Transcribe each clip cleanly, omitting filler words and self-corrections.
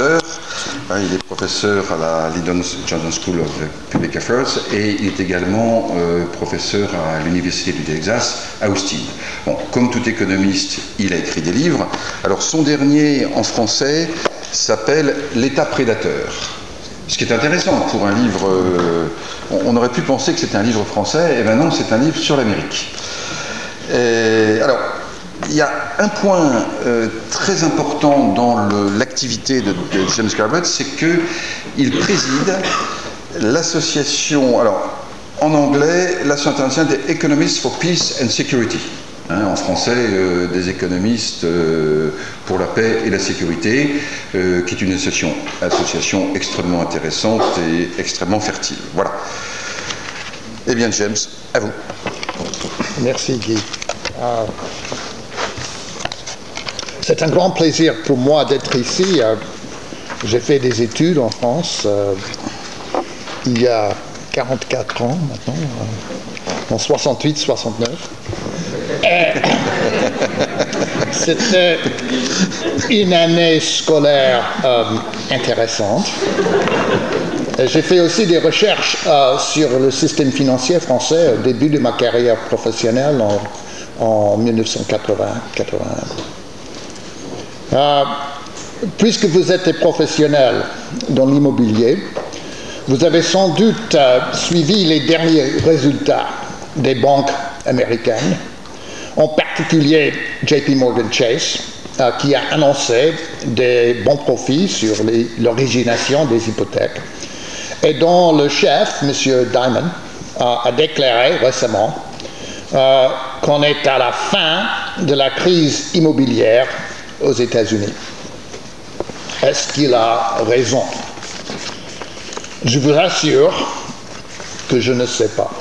professeur. Il est professeur à la Lyndon Johnson School of Public Affairs et il est également professeur à l'Université du Texas à Austin. Bon, comme tout économiste, il a écrit des livres. Alors son dernier en français s'appelle L'État prédateur. Ce qui est intéressant pour un livre, on aurait pu penser que c'était un livre français, et bien non, c'est un livre sur l'Amérique. Alors, il y a un point très important dans l'activité de James Garbutt, c'est qu'il préside l'association, alors en anglais, l'association internationale des Economists for Peace and Security. En français, des économistes pour la paix et la sécurité, qui est une association extrêmement intéressante et extrêmement fertile. Voilà. Eh bien, James, à vous. Merci, Guy. C'est un grand plaisir pour moi d'être ici. J'ai fait des études en France il y a 44 ans maintenant, en 68-69. C'était une année scolaire intéressante. J'ai fait aussi des recherches sur le système financier français au début de ma carrière professionnelle en 1980-81. Puisque vous êtes des professionnels dans l'immobilier, vous avez sans doute suivi les derniers résultats des banques américaines, en particulier JP Morgan Chase, qui a annoncé des bons profits sur l'origination des hypothèques, et dont le chef, M. Dimon, a déclaré récemment qu'on est à la fin de la crise immobilière aux États-Unis. Est-ce qu'il a raison? Je vous assure que je ne sais pas.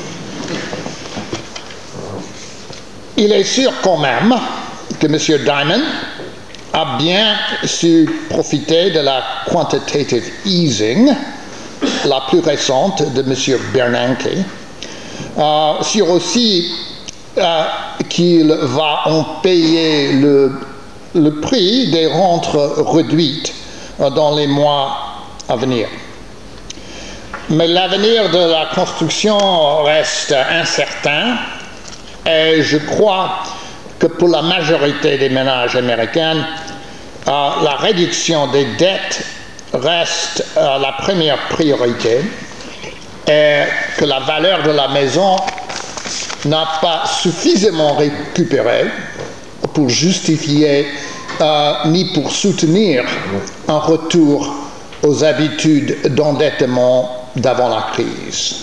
Il est sûr quand même que M. Dimon a bien su profiter de la quantitative easing, la plus récente de M. Bernanke, sur aussi qu'il va en payer le prix des rentes réduites dans les mois à venir. Mais l'avenir de la construction reste incertain et je crois que pour la majorité des ménages américains, la réduction des dettes reste la première priorité et que la valeur de la maison n'a pas suffisamment récupéré pour justifier ni pour soutenir un retour aux habitudes d'endettement d'avant la crise.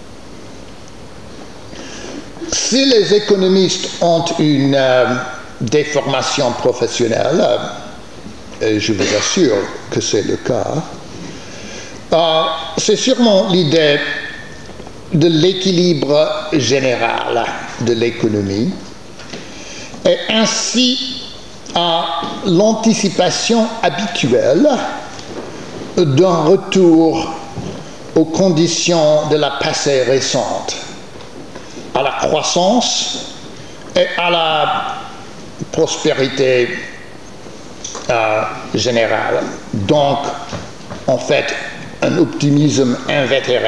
Si les économistes ont une déformation professionnelle, et je vous assure que c'est le cas, c'est sûrement l'idée de l'équilibre général de l'économie et ainsi l'anticipation habituelle d'un retour aux conditions de la passée récente, à la croissance et à la prospérité générale. Donc, en fait, un optimisme invétéré.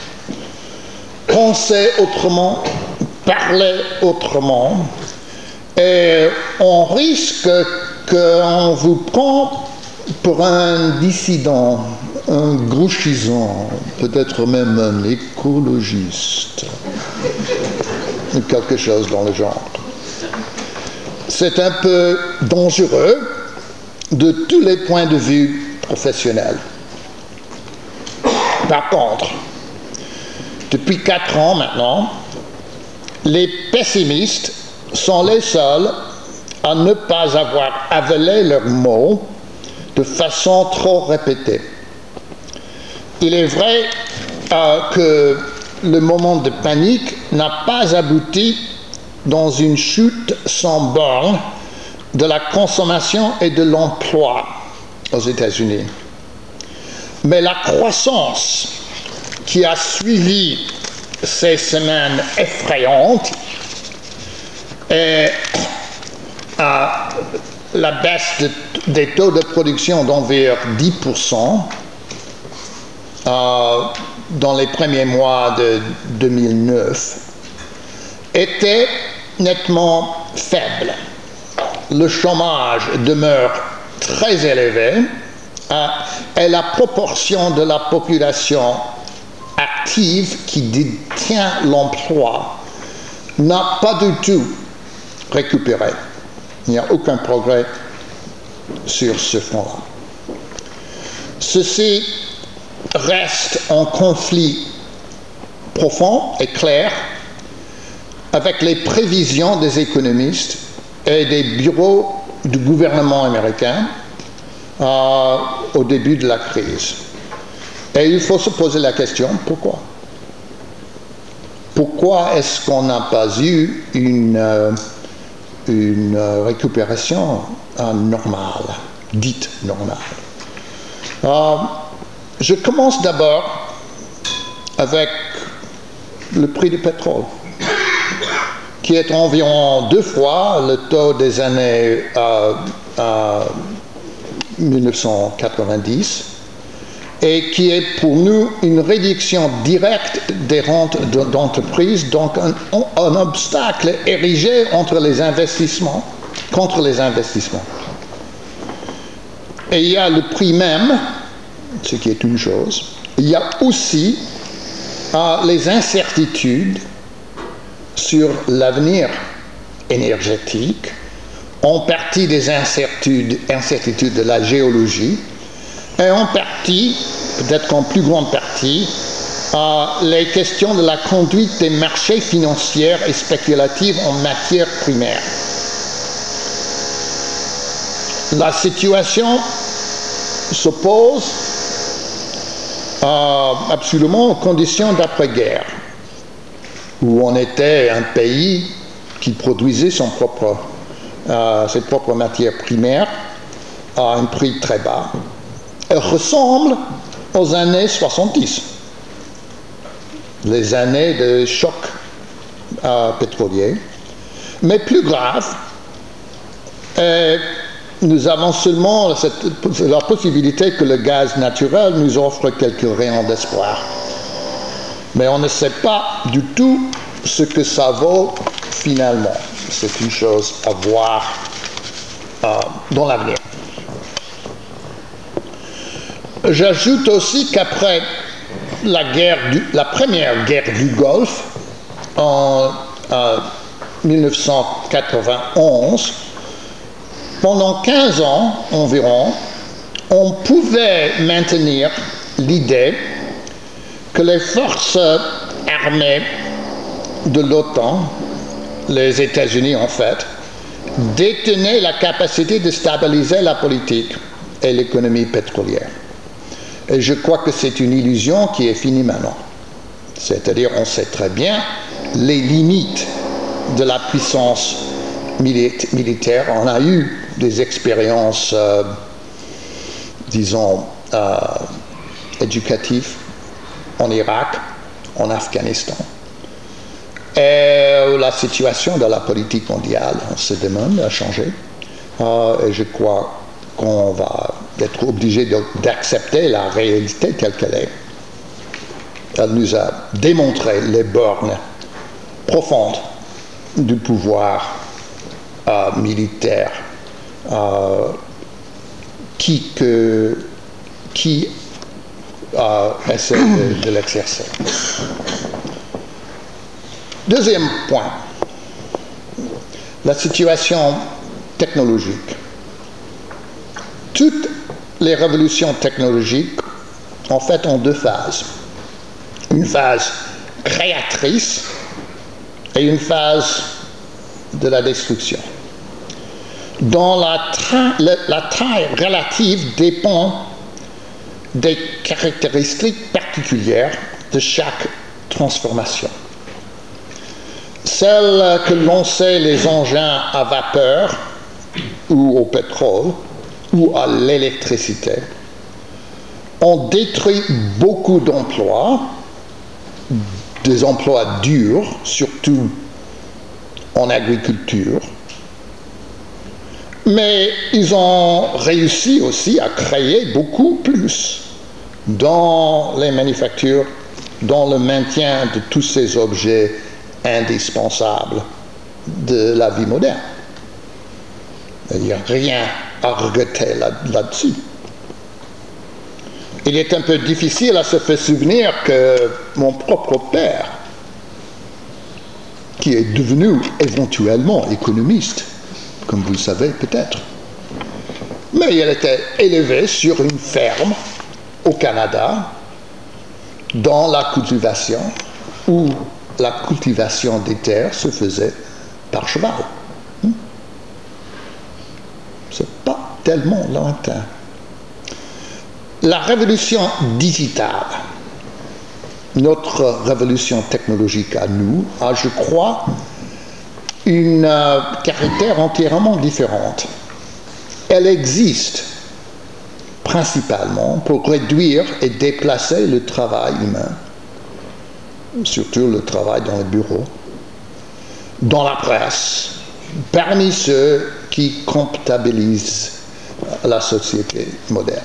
Penser autrement, parler autrement, et on risque qu'on vous prend pour un dissident, un gauchisant, peut-être même un écologiste, quelque chose dans le genre. C'est un peu dangereux de tous les points de vue professionnels. Par contre, depuis 4 ans maintenant, les pessimistes sont les seuls à ne pas avoir avalé leurs mots de façon trop répétée. Il est vrai que le moment de panique n'a pas abouti dans une chute sans borne de la consommation et de l'emploi aux États-Unis. Mais la croissance qui a suivi ces semaines effrayantes la baisse des taux de production d'environ 10% dans les premiers mois de 2009 était nettement faible. Le chômage demeure très élevé et la proportion de la population active qui détient l'emploi n'a pas du tout récupéré. Il n'y a aucun progrès sur ce front-là. Ceci reste en conflit profond et clair avec les prévisions des économistes et des bureaux du gouvernement américain au début de la crise. Et il faut se poser la question, pourquoi? Pourquoi est-ce qu'on n'a pas eu une récupération normale, dite normale? Je commence d'abord avec le prix du pétrole, qui est environ 2 fois le taux des années 1990 et qui est pour nous une réduction directe des rentes d'entreprise, donc un obstacle érigé contre les investissements. Et il y a le prix même, ce qui est une chose. Il y a aussi les incertitudes sur l'avenir énergétique, en partie des incertitudes de la géologie, et en partie, peut-être qu'en plus grande partie, les questions de la conduite des marchés financiers et spéculatifs en matière primaire. La situation s'oppose absolument aux conditions d'après-guerre, où on était un pays qui produisait ses propres matières primaires à un prix très bas. Elle ressemble aux années 70, les années de choc pétrolier, mais plus grave. Nous avons seulement la possibilité que le gaz naturel nous offre quelques rayons d'espoir. Mais on ne sait pas du tout ce que ça vaut finalement. C'est une chose à voir dans l'avenir. J'ajoute aussi qu'après la première guerre du Golfe, en 1991, pendant 15 ans environ, on pouvait maintenir l'idée que les forces armées de l'OTAN, les États-Unis en fait, détenaient la capacité de stabiliser la politique et l'économie pétrolière. Et je crois que c'est une illusion qui est finie maintenant. C'est-à-dire, on sait très bien les limites de la puissance militaire. On a eu des expériences, disons, éducatives en Irak, en Afghanistan. Et la situation de la politique mondiale en ce domaine a changé. Et je crois qu'on va être obligé d'accepter la réalité telle qu'elle est. Elle nous a démontré les bornes profondes du pouvoir militaire qui essaie de l'exercer. Deuxième point, la situation technologique. Toutes les révolutions technologiques, en fait, ont 2 phases. Une phase créatrice et une phase de la destruction, dont la taille relative dépend des caractéristiques particulières de chaque transformation. Celles que l'on sait les engins à vapeur ou au pétrole ou à l'électricité ont détruit beaucoup d'emplois, des emplois durs, surtout en agriculture, Mais ils ont réussi aussi à créer beaucoup plus dans les manufactures, dans le maintien de tous ces objets indispensables de la vie moderne. Il n'y a rien à regretter là-dessus. Il est un peu difficile à se faire souvenir que mon propre père, qui est devenu éventuellement économiste, comme vous le savez peut-être, mais il était élevé sur une ferme au Canada, dans la cultivation, où la cultivation des terres se faisait par cheval. C'est pas tellement lointain. La révolution digitale, notre révolution technologique à nous, a, je crois, une caractère entièrement différente. Elle existe principalement pour réduire et déplacer le travail humain, surtout le travail dans les bureaux, dans la presse, parmi ceux qui comptabilisent la société moderne.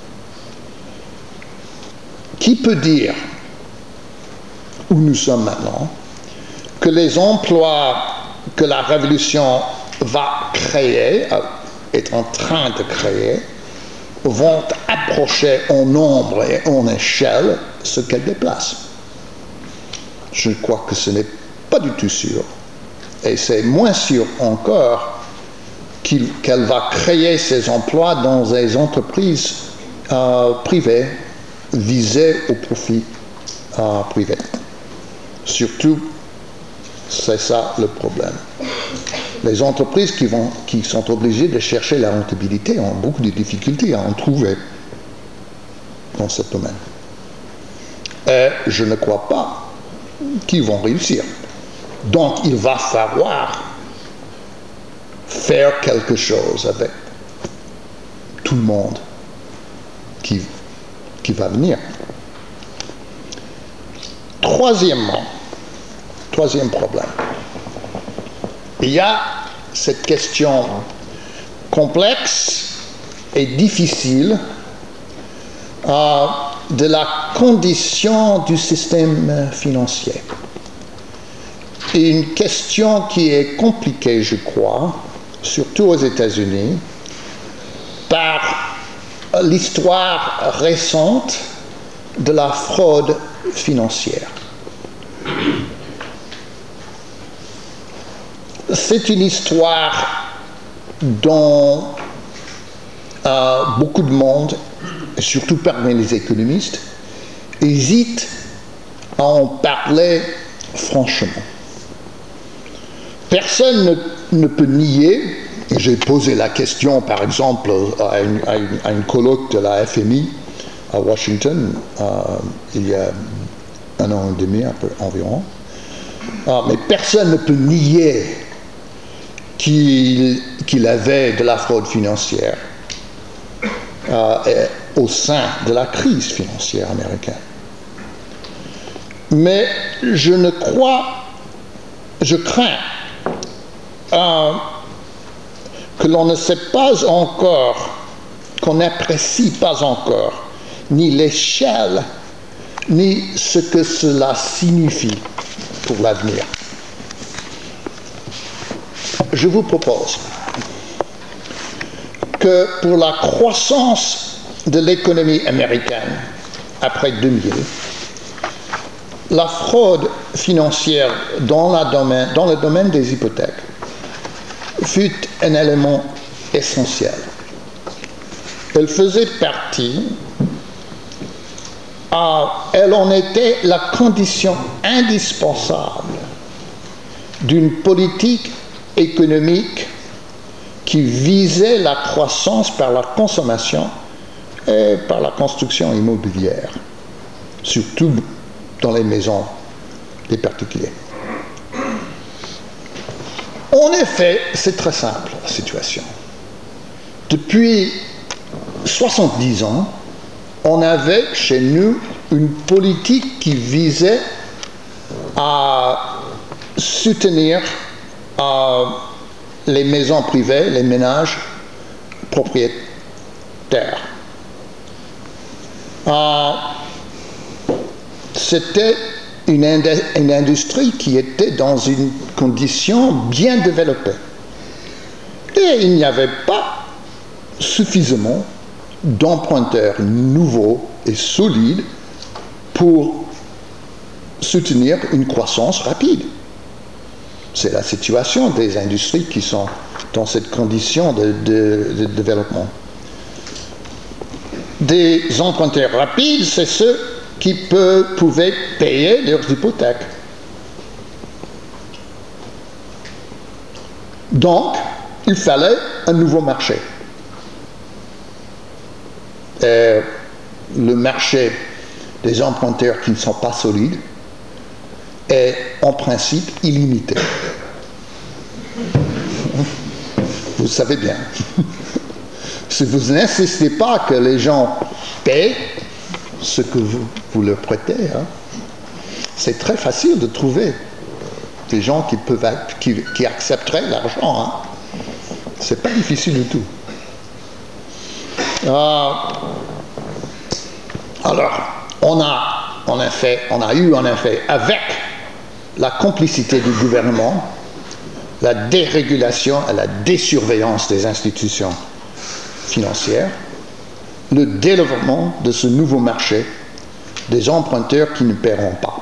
Qui peut dire, où nous sommes maintenant, que les emplois que la révolution va créer, est en train de créer, vont approcher en nombre et en échelle ce qu'elle déplace? Je crois que ce n'est pas du tout sûr. Et c'est moins sûr encore qu'elle va créer ces emplois dans des entreprises privées visées au profit privé. Surtout, c'est ça le problème. Les entreprises qui sont obligées de chercher la rentabilité ont beaucoup de difficultés à en trouver dans ce domaine. Et je ne crois pas qu'ils vont réussir. Donc il va falloir faire quelque chose avec tout le monde qui va venir. Troisième problème. Il y a cette question complexe et difficile de la condition du système financier. Et une question qui est compliquée, je crois, surtout aux États-Unis, par l'histoire récente de la fraude financière. C'est une histoire dont beaucoup de monde, surtout parmi les économistes, hésitent à en parler franchement. Personne ne peut nier, et j'ai posé la question par exemple à une colloque de la FMI à Washington il y a 1 an et demi environ, mais personne ne peut nier qu'il avait de la fraude financière au sein de la crise financière américaine. Mais je crains que l'on ne sait pas encore, qu'on n'apprécie pas encore, ni l'échelle, ni ce que cela signifie pour l'avenir. Je vous propose que pour la croissance de l'économie américaine après 2000, la fraude financière dans le domaine des hypothèques fut un élément essentiel. Elle faisait partie, elle en était la condition indispensable d'une politique économique qui visait la croissance par la consommation et par la construction immobilière, surtout dans les maisons des particuliers. En effet, c'est très simple la situation. Depuis 70 ans, on avait chez nous une politique qui visait à soutenir les maisons privées, les ménages, propriétaires. C'était une industrie qui était dans une condition bien développée. Et il n'y avait pas suffisamment d'emprunteurs nouveaux et solides pour soutenir une croissance rapide. C'est la situation des industries qui sont dans cette condition de développement. Des emprunteurs rapides, c'est ceux qui pouvaient payer leurs hypothèques. Donc, il fallait un nouveau marché. Et le marché des emprunteurs qui ne sont pas solides est en principe illimité. Vous savez bien. Si vous n'insistez pas que les gens paient ce que vous leur prêtez, hein, c'est très facile de trouver des gens qui accepteraient l'argent. Hein. C'est pas difficile du tout. Alors, on a eu en effet, avec la complicité du gouvernement, la dérégulation et la désurveillance des institutions financières, le développement de ce nouveau marché des emprunteurs qui ne paieront pas.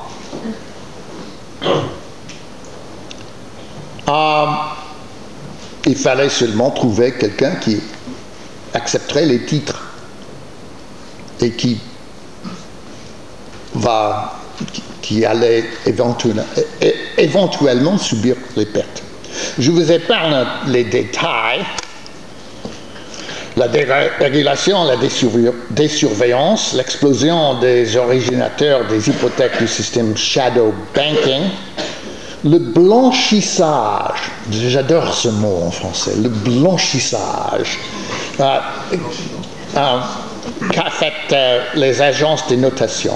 Il fallait seulement trouver quelqu'un qui accepterait les titres et qui allait éventuellement subir les pertes. Je vous épargne les détails. La dérégulation, la désurveillance, l'explosion des originateurs des hypothèques du système shadow banking, le blanchissage, j'adore ce mot en français, le blanchissage, qu'a fait les agences de notation,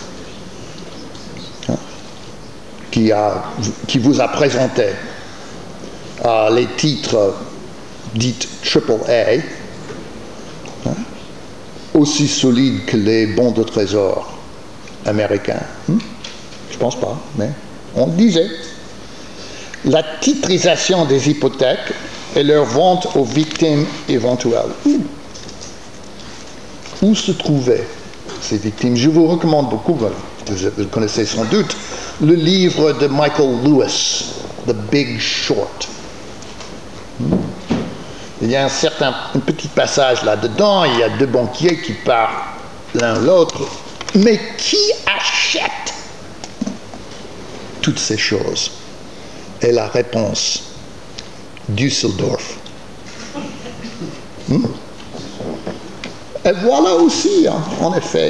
qui vous a présenté les titres dits AAA, aussi solides que les bons de trésor américains. Je pense pas, mais on le disait. La titrisation des hypothèques et leur vente aux victimes éventuelles. Où se trouvaient ces victimes? Je vous recommande beaucoup, vous le connaissez sans doute, le livre de Michael Lewis, The Big Short. Il y a un petit passage là-dedans, il y a deux banquiers qui parlent l'un l'autre, mais qui achète toutes ces choses? Et la réponse, Düsseldorf. Et voilà aussi, hein, en effet,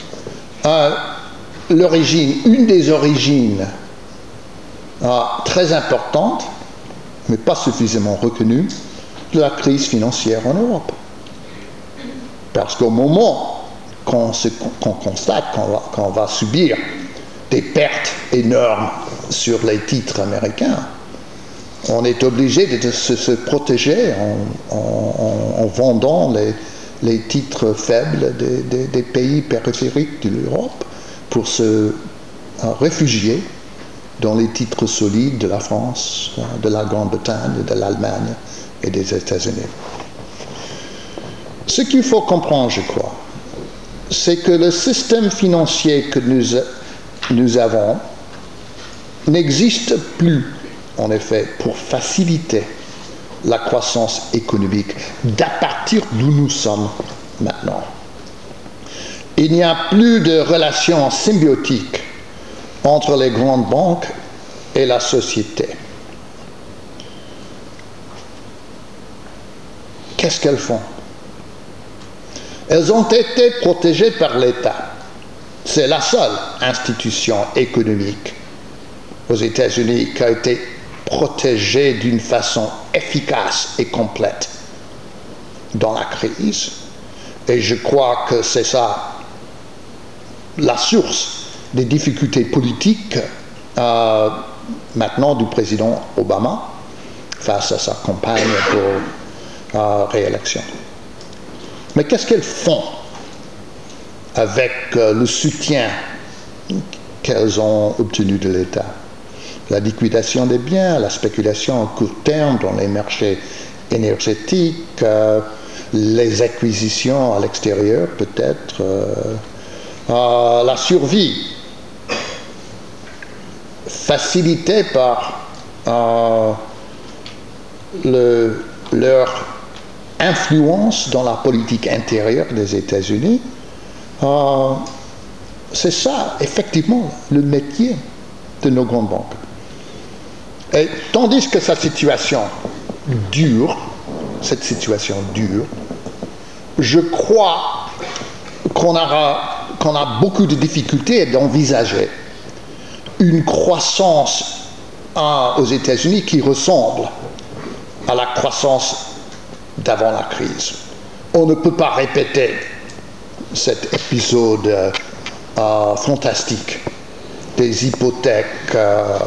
une des origines très importantes, mais pas suffisamment reconnue, de la crise financière en Europe. Parce qu'au moment qu'on constate qu'on va subir des pertes énormes sur les titres américains, on est obligé de se protéger en vendant les titres faibles des pays périphériques de l'Europe pour se réfugier dans les titres solides de la France, de la Grande-Bretagne, de l'Allemagne et des États-Unis. Ce qu'il faut comprendre, je crois, c'est que le système financier que nous avons n'existe plus, en effet, pour faciliter la croissance économique d'à partir d'où nous sommes maintenant. Il n'y a plus de relation symbiotique entre les grandes banques et la société. Qu'est-ce qu'elles font? Elles ont été protégées par l'État. C'est la seule institution économique aux États-Unis qui a été protégée d'une façon efficace et complète dans la crise. Et je crois que c'est ça la source des difficultés politiques maintenant du président Obama face à sa campagne pour réélection. Mais qu'est-ce qu'elles font avec le soutien qu'elles ont obtenu de l'État? La liquidation des biens, la spéculation à court terme dans les marchés énergétiques, les acquisitions à l'extérieur peut-être, la survie facilitée par leur influence dans la politique intérieure des États-Unis. C'est ça, effectivement, le métier de nos grandes banques. Et tandis que cette situation dure, je crois qu'on a beaucoup de difficultés d'envisager une croissance aux États-Unis qui ressemble à la croissance d'avant la crise. On ne peut pas répéter cet épisode fantastique des hypothèques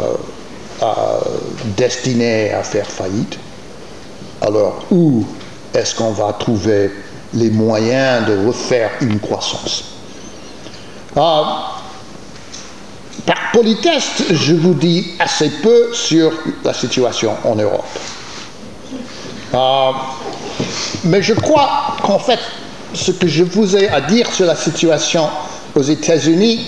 destinées à faire faillite. Alors, où est-ce qu'on va trouver les moyens de refaire une croissance? Par politesse, je vous dis assez peu sur la situation en Europe. Mais je crois qu'en fait, ce que je vous ai à dire sur la situation aux États-Unis,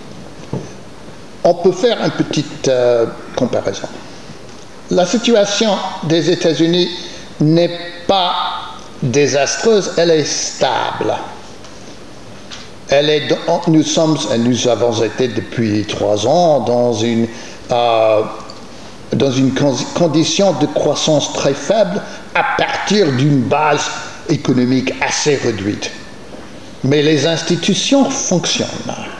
on peut faire une petite comparaison. La situation des États-Unis n'est pas désastreuse, elle est stable. Nous avons été depuis 3 ans dans une condition de croissance très faible à partir d'une base économique assez réduite. Mais les institutions fonctionnent.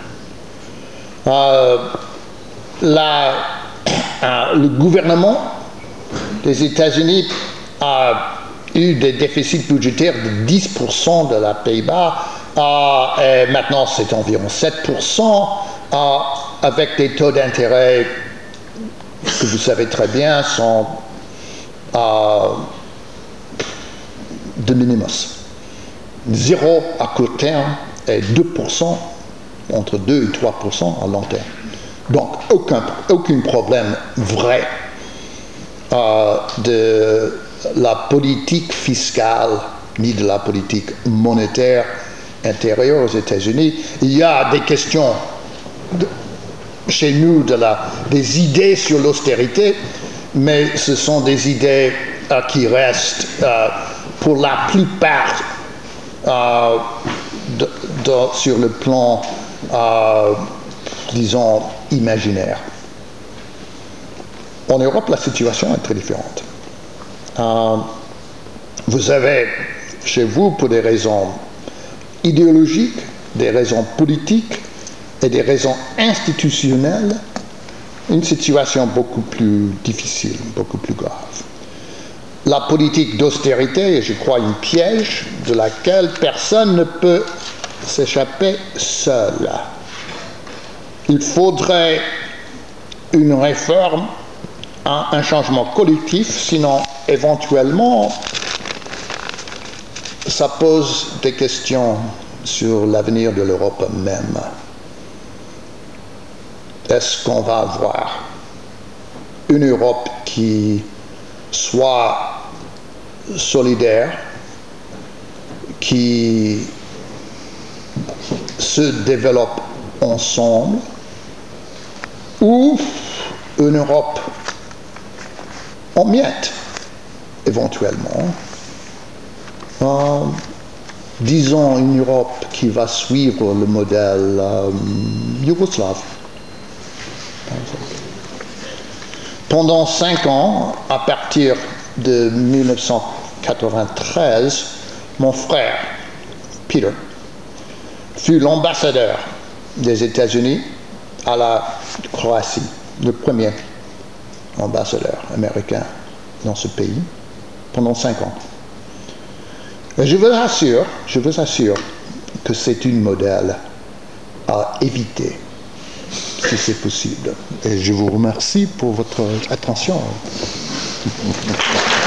Le gouvernement des États-Unis a eu des déficits budgétaires de 10% de la PIB, et maintenant c'est environ 7%, avec des taux d'intérêt que vous savez très bien sont de minimus. 0 à court terme et 2%, entre 2 et 3% à long terme. Donc aucun problème vrai de la politique fiscale ni de la politique monétaire intérieure aux États-Unis. Il y a des questions chez nous des idées sur l'austérité, mais ce sont des idées qui restent pour la plupart sur le plan, disons, imaginaire. En Europe, la situation est très différente. Vous avez chez vous, pour des raisons idéologiques, des raisons politiques et des raisons institutionnelles, une situation beaucoup plus difficile, beaucoup plus grave. La politique d'austérité est, je crois, une piège de laquelle personne ne peut s'échapper seul. Il faudrait une réforme, un changement collectif, sinon éventuellement ça pose des questions sur l'avenir de l'Europe même. Est-ce qu'on va avoir une Europe qui soit solidaire, qui se développe ensemble, ou une Europe en miettes, éventuellement, disons une Europe qui va suivre le modèle yougoslave. Pendant 5 ans, à partir de 1993, mon frère, Peter, fut l'ambassadeur des États-Unis à la Croatie, le premier ambassadeur américain dans ce pays, pendant 5 ans. Et je vous assure que c'est un modèle à éviter, si c'est possible. Et je vous remercie pour votre attention.